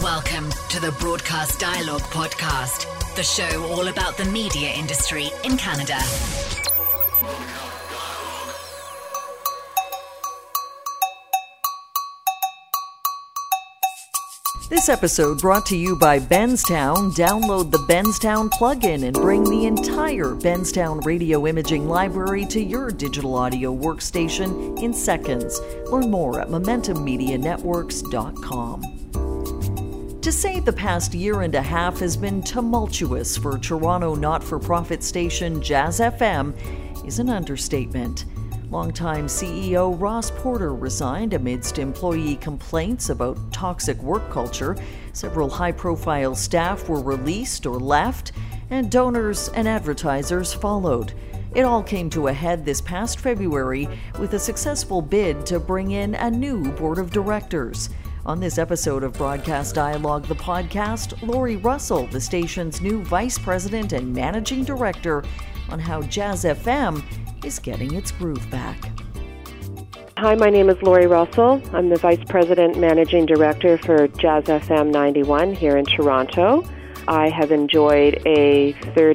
Welcome to the Broadcast Dialogue Podcast, the show all about the media industry in Canada. This episode brought to you by Benstown. Download the Benstown plugin and bring the entire Benstown radio imaging library to your digital audio workstation in seconds. Learn more at MomentumMediaNetworks.com. To say the past year and a half has been tumultuous for Toronto not-for-profit station Jazz FM is an understatement. Longtime CEO Ross Porter resigned amidst employee complaints about toxic work culture. Several high-profile staff were released or left, and donors and advertisers followed. It all came to a head this past February with a successful bid to bring in a new board of directors. On this episode of Broadcast Dialogue, the podcast, Laurie Russell, the station's new vice president and managing director, on how Jazz FM is getting its groove back. Hi, my name is Laurie Russell. I'm the Vice President Managing Director for Jazz FM 91 here in Toronto. I have enjoyed a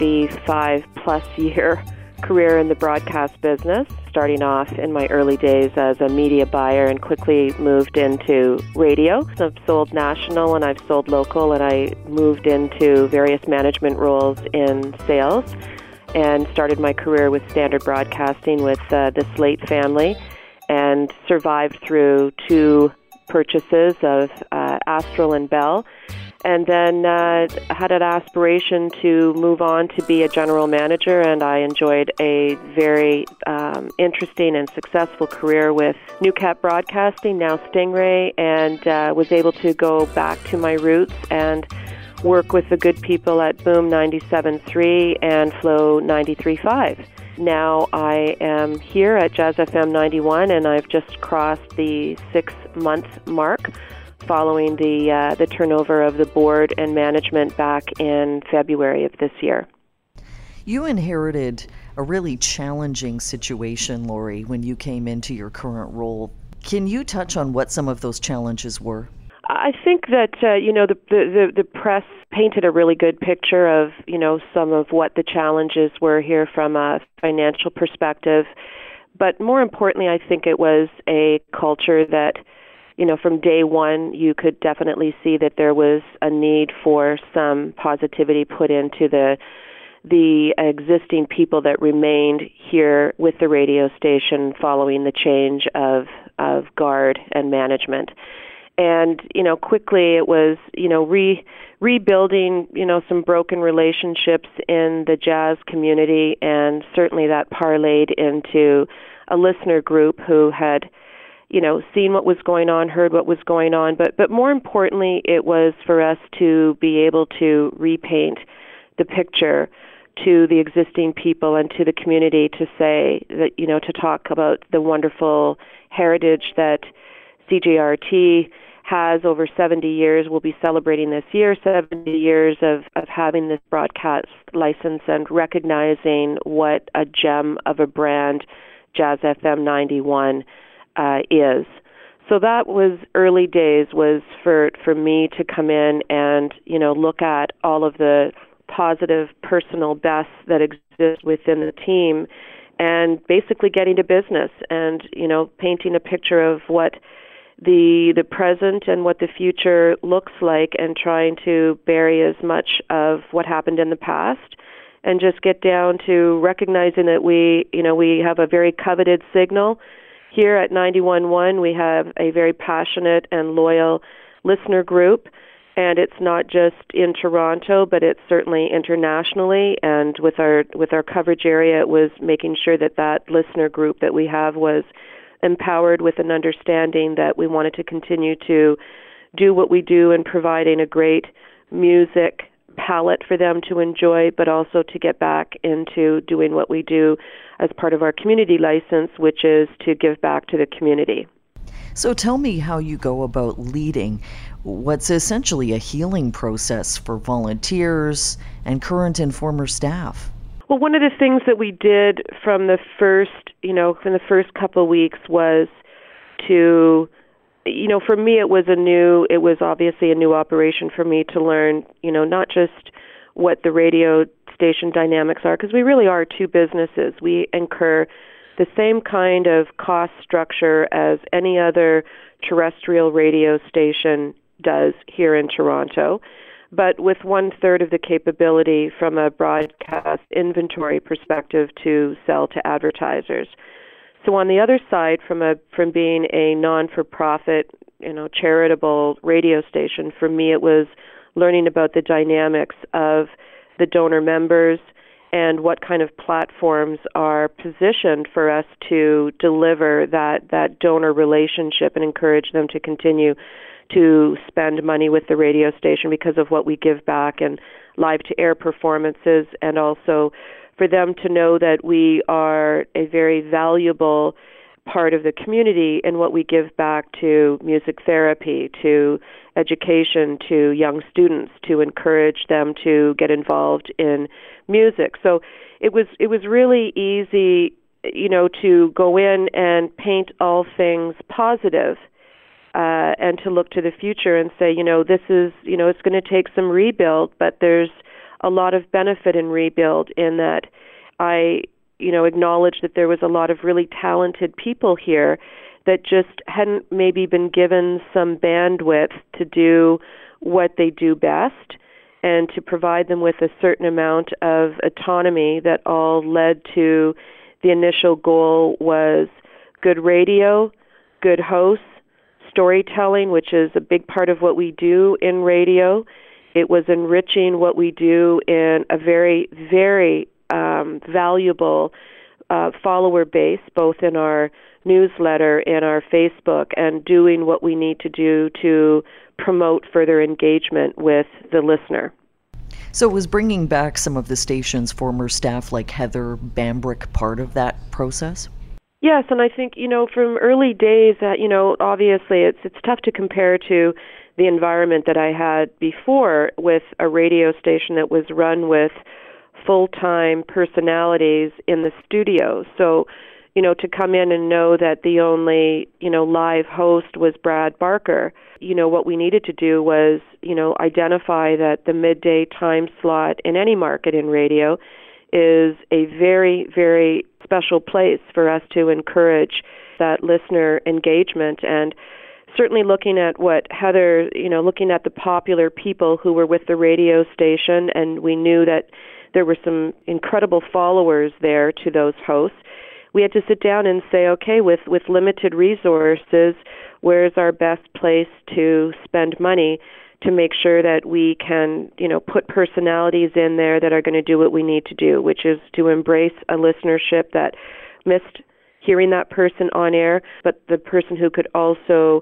35-plus year career in the broadcast business, starting off in my early days as a media buyer and quickly moved into radio. So I've sold national and I've sold local, and I moved into various management roles in sales and started my career with Standard Broadcasting with the Slate family, and survived through two purchases of Astral and Bell, and then had an aspiration to move on to be a general manager, and I enjoyed a very interesting and successful career with Newcap Broadcasting, now Stingray, and was able to go back to my roots and work with the good people at Boom 97.3 and Flow 93.5. Now I am here at Jazz FM 91, and I've just crossed the 6-month mark following the turnover of the board and management back in February of this year. You inherited a really challenging situation, Laurie, when you came into your current role. Can you touch on what some of those challenges were? I think that the press painted a really good picture of some of what the challenges were here from a financial perspective, but more importantly, I think it was a culture that from day one you could definitely see that there was a need for some positivity put into the existing people that remained here with the radio station following the change of guard and management. And, quickly it was, rebuilding, some broken relationships in the jazz community, and certainly that parlayed into a listener group who had, seen what was going on, heard what was going on. But more importantly, it was for us to be able to repaint the picture to the existing people and to the community to say that, to talk about the wonderful heritage that CJRT has over 70 years. We'll be celebrating this year 70 years of having this broadcast license and recognizing what a gem of a brand Jazz FM 91 is. So that was early days, was for me to come in and look at all of the positive personal bests that exist within the team, and basically getting to business and painting a picture of what the present and what the future looks like, and trying to bury as much of what happened in the past and just get down to recognizing that we have a very coveted signal here at 91.1. We have a very passionate and loyal listener group, and it's not just in Toronto, but it's certainly internationally. And with our coverage area, it was making sure that listener group that we have was empowered with an understanding that we wanted to continue to do what we do in providing a great music palette for them to enjoy, but also to get back into doing what we do as part of our community license, which is to give back to the community. So tell me how you go about leading what's essentially a healing process for volunteers and current and former staff. Well, one of the things that we did from the first couple of weeks was to for me, it was obviously a new operation for me to learn, not just what the radio station dynamics are, because we really are two businesses. We incur the same kind of cost structure as any other terrestrial radio station does here in Toronto, but with 1/3 of the capability from a broadcast inventory perspective to sell to advertisers. So on the other side, from being a non-for-profit, charitable radio station, for me it was learning about the dynamics of the donor members and what kind of platforms are positioned for us to deliver that donor relationship and encourage them to continue to spend money with the radio station because of what we give back and live-to-air performances, and also for them to know that we are a very valuable part of the community in what we give back to music therapy, to education, to young students, to encourage them to get involved in music. So it was really easy, to go in and paint all things positive, and to look to the future and say, this is, it's going to take some rebuild, but there's a lot of benefit in rebuild in that I, acknowledge that there was a lot of really talented people here that just hadn't maybe been given some bandwidth to do what they do best and to provide them with a certain amount of autonomy that all led to the initial goal was good radio, good hosts, storytelling, which is a big part of what we do in radio. It was enriching what we do in a very, very valuable follower base, both in our newsletter and our Facebook, and doing what we need to do to promote further engagement with the listener. So was bringing back some of the station's former staff like Heather Bambrick part of that process? Yes, and I think, from early days, obviously it's tough to compare to the environment that I had before with a radio station that was run with full-time personalities in the studio. So, to come in and know that the only, live host was Brad Barker, what we needed to do was, identify that the midday time slot in any market in radio is a very, very special place for us to encourage that listener engagement. And certainly looking at what Heather, looking at the popular people who were with the radio station, and we knew that there were some incredible followers there to those hosts. We had to sit down and say, okay, with limited resources, where's our best place to spend money to make sure that we can, put personalities in there that are going to do what we need to do, which is to embrace a listenership that missed hearing that person on air, but the person who could also,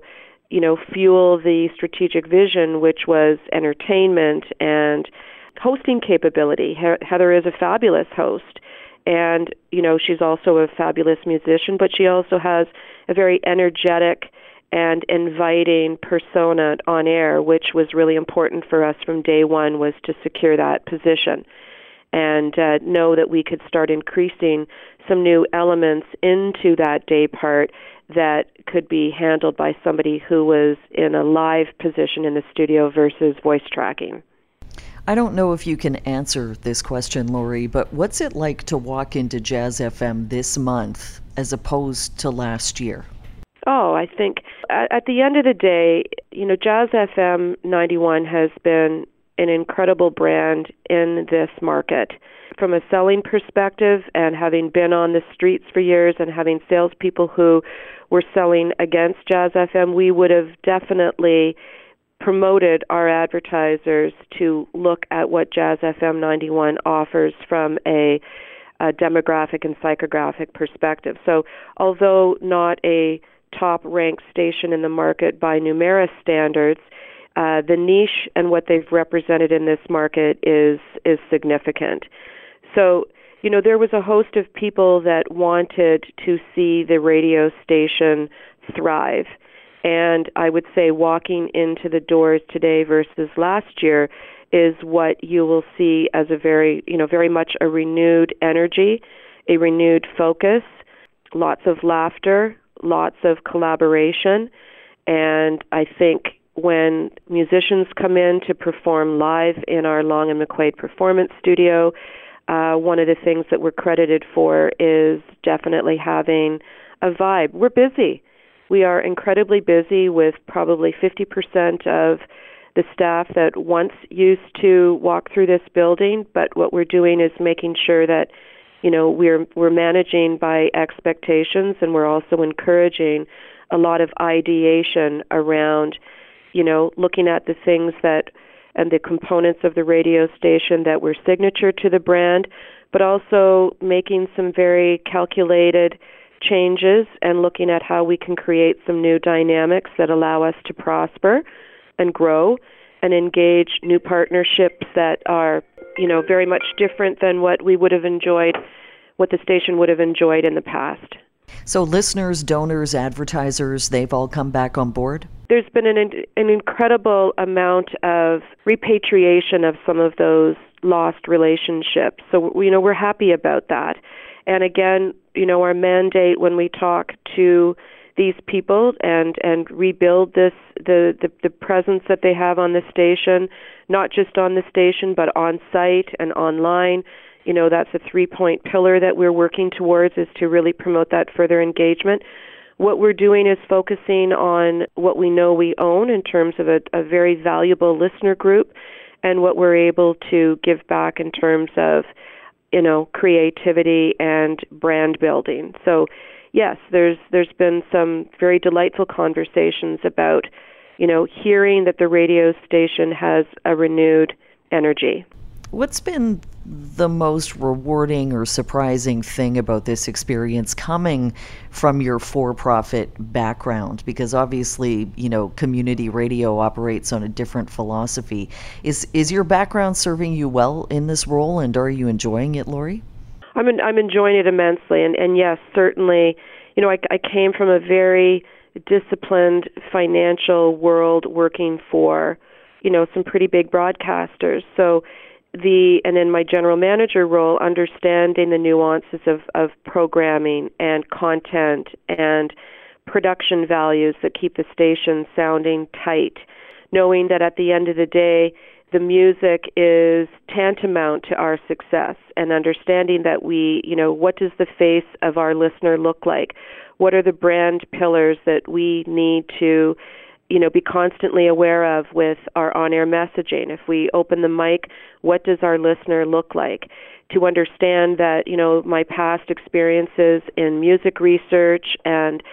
fuel the strategic vision, which was entertainment and hosting capability. Heather is a fabulous host, and, she's also a fabulous musician, but she also has a very energetic and inviting persona on air, which was really important for us from day one, was to secure that position and know that we could start increasing some new elements into that day part that could be handled by somebody who was in a live position in the studio versus voice tracking. I don't know if you can answer this question, Lori, but what's it like to walk into Jazz FM this month as opposed to last year? Oh, I think at the end of the day, Jazz FM 91 has been an incredible brand in this market. From a selling perspective, and having been on the streets for years and having salespeople who were selling against Jazz FM, we would have definitely promoted our advertisers to look at what Jazz FM 91 offers from a demographic and psychographic perspective. So although not a top-ranked station in the market by Numeris standards, the niche and what they've represented in this market is significant. So, there was a host of people that wanted to see the radio station thrive. And I would say walking into the doors today versus last year is what you will see as a very much a renewed energy, a renewed focus, lots of laughter, lots of collaboration, And I think when musicians come in to perform live in our Long and McQuaid Performance Studio, one of the things that we're credited for is definitely having a vibe. We're busy. We are incredibly busy, with probably 50% of the staff that once used to walk through this building, but what we're doing is making sure that, we're managing by expectations, and we're also encouraging a lot of ideation around, looking at the things that and the components of the radio station that were signature to the brand, but also making some very calculated changes and looking at how we can create some new dynamics that allow us to prosper and grow and engage new partnerships that are, very much different than what we would have enjoyed, what the station would have enjoyed in the past. So listeners, donors, advertisers, they've all come back on board? There's been an incredible amount of repatriation of some of those lost relationships. So, we're happy about that. And again, our mandate when we talk to these people and rebuild the presence that they have on the station, not just on the station, but on site and online. That's a 3-point pillar that we're working towards, is to really promote that further engagement. What we're doing is focusing on what we know we own in terms of a very valuable listener group, and what we're able to give back in terms of, creativity and brand building. So, yes, there's been some very delightful conversations about, hearing that the radio station has a renewed energy. What's been the most rewarding or surprising thing about this experience coming from your for-profit background? Because obviously, community radio operates on a different philosophy. Is your background serving you well in this role, and are you enjoying it, Lori? I'm enjoying it immensely, and yes, certainly, I came from a very disciplined financial world working for, some pretty big broadcasters. So and in my general manager role, understanding the nuances of programming and content and production values that keep the station sounding tight, knowing that at the end of the day, the music is tantamount to our success, and understanding that what does the face of our listener look like? What are the brand pillars that we need to be constantly aware of with our on-air messaging? If we open the mic, what does our listener look like? To understand that, my past experiences in music research and,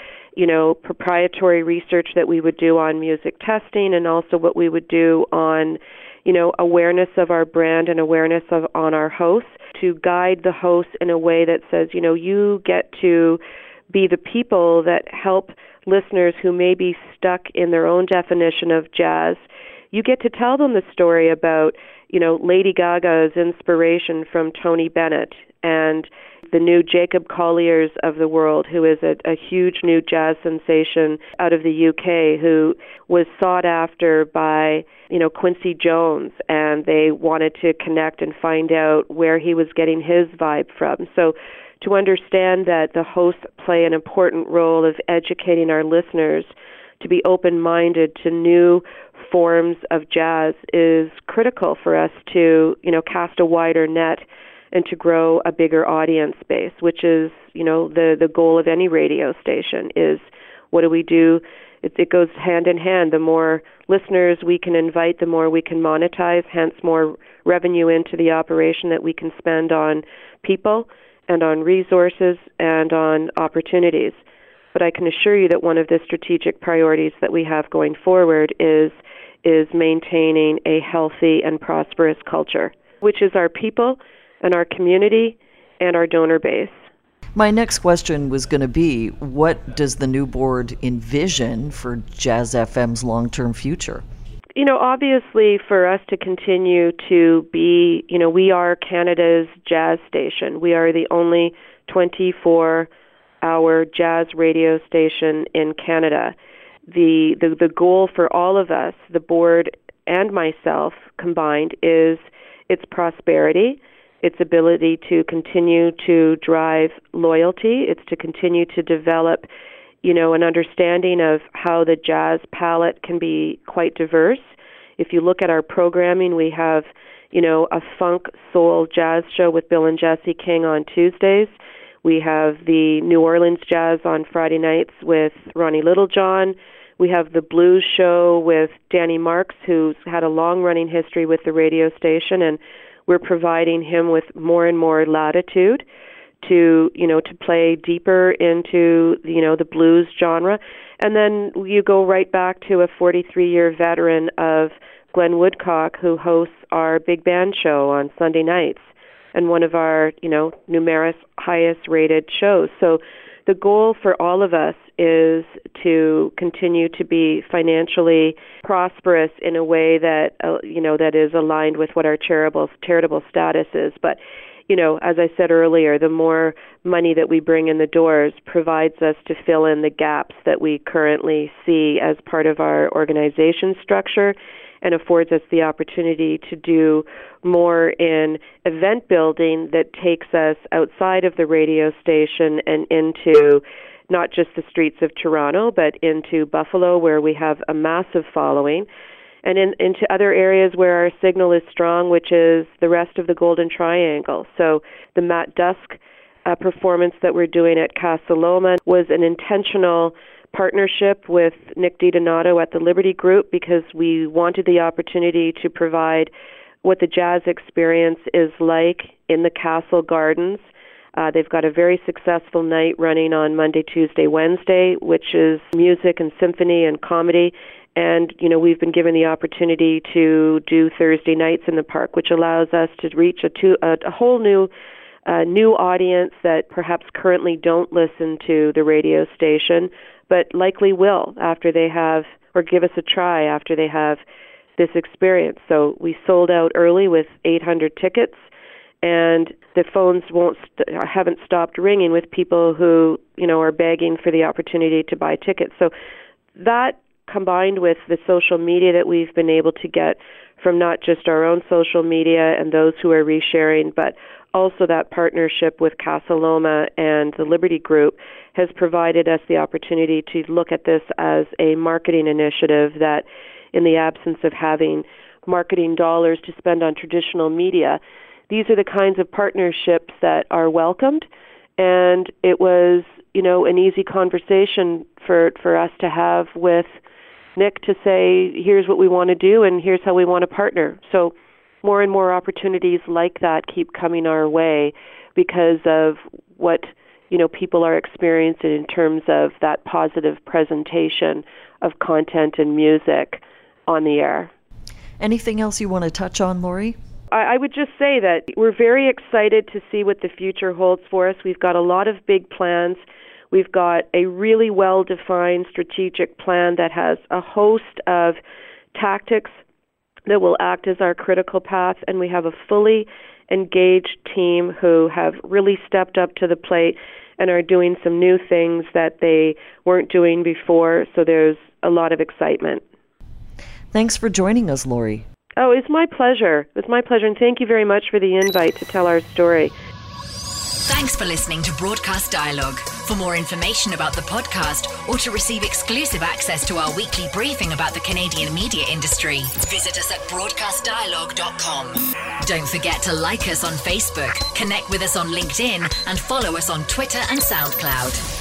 proprietary research that we would do on music testing, and also what we would do on, awareness of our brand and awareness on our hosts, to guide the hosts in a way that says, you get to be the people that help listeners who may be stuck in their own definition of jazz. You get to tell them the story about, Lady Gaga's inspiration from Tony Bennett and the new Jacob Colliers of the world, who is a huge new jazz sensation out of the UK, who was sought after by, Quincy Jones, and they wanted to connect and find out where he was getting his vibe from. So to understand that the hosts play an important role of educating our listeners to be open-minded to new forms of jazz is critical for us to, cast a wider net and to grow a bigger audience base, which is, the goal of any radio station. Is what do we do? It goes hand in hand. The more listeners we can invite, the more we can monetize, hence more revenue into the operation that we can spend on people and on resources and on opportunities. But I can assure you that one of the strategic priorities that we have going forward is maintaining a healthy and prosperous culture, which is our people and our community and our donor base. My next question was going to be, what does the new board envision for Jazz FM's long-term future? Obviously for us to continue to be, we are Canada's jazz station. We are the only 24-hour jazz radio station in Canada. The goal for all of us, the board and myself combined, is its prosperity, its ability to continue to drive loyalty, it's to continue to develop, an understanding of how the jazz palette can be quite diverse. If you look at our programming, we have, a funk, soul, jazz show with Bill and Jesse King on Tuesdays. We have the New Orleans Jazz on Friday nights with Ronnie Littlejohn. We have the blues show with Danny Marks, who's had a long-running history with the radio station, and we're providing him with more and more latitude to play deeper into, the blues genre. And then you go right back to a 43-year veteran of Glenn Woodcock, who hosts our big band show on Sunday nights, and one of our, numerous highest-rated shows. So the goal for all of us is to continue to be financially prosperous in a way that, that is aligned with what our charitable status is. But, as I said earlier, the more money that we bring in the doors provides us to fill in the gaps that we currently see as part of our organization structure, and affords us the opportunity to do more in event building that takes us outside of the radio station and into not just the streets of Toronto, but into Buffalo, where we have a massive following, and into other areas where our signal is strong, which is the rest of the Golden Triangle. So the Matt Dusk performance that we're doing at Casa Loma was an intentional partnership with Nick DiDonato at the Liberty Group, because we wanted the opportunity to provide what the jazz experience is like in the Castle Gardens. They've got a very successful night running on Monday, Tuesday, Wednesday, which is music and symphony and comedy. And, we've been given the opportunity to do Thursday nights in the park, which allows us to reach a whole new audience that perhaps currently don't listen to the radio station, but likely will after they have, or give us a try after they have this experience. So we sold out early with 800 tickets, and the phones haven't stopped ringing with people who, are begging for the opportunity to buy tickets. So that, combined with the social media that we've been able to get from not just our own social media and those who are resharing, but also that partnership with Casa Loma and the Liberty Group, has provided us the opportunity to look at this as a marketing initiative that, in the absence of having marketing dollars to spend on traditional media, these are the kinds of partnerships that are welcomed. And it was, an easy conversation for us to have with Nick to say, here's what we want to do and here's how we want to partner. So more and more opportunities like that keep coming our way because of what, people are experiencing in terms of that positive presentation of content and music on the air. Anything else you want to touch on, Laurie? I would just say that we're very excited to see what the future holds for us. We've got a lot of big plans. We've got a really well-defined strategic plan that has a host of tactics that will act as our critical path, and we have a fully engaged team who have really stepped up to the plate and are doing some new things that they weren't doing before, so there's a lot of excitement. Thanks for joining us, Laurie. Oh, it's my pleasure. It's my pleasure, and thank you very much for the invite to tell our story. Thanks for listening to Broadcast Dialogue. For more information about the podcast or to receive exclusive access to our weekly briefing about the Canadian media industry, visit us at broadcastdialogue.com. Don't forget to like us on Facebook, connect with us on LinkedIn, and follow us on Twitter and SoundCloud.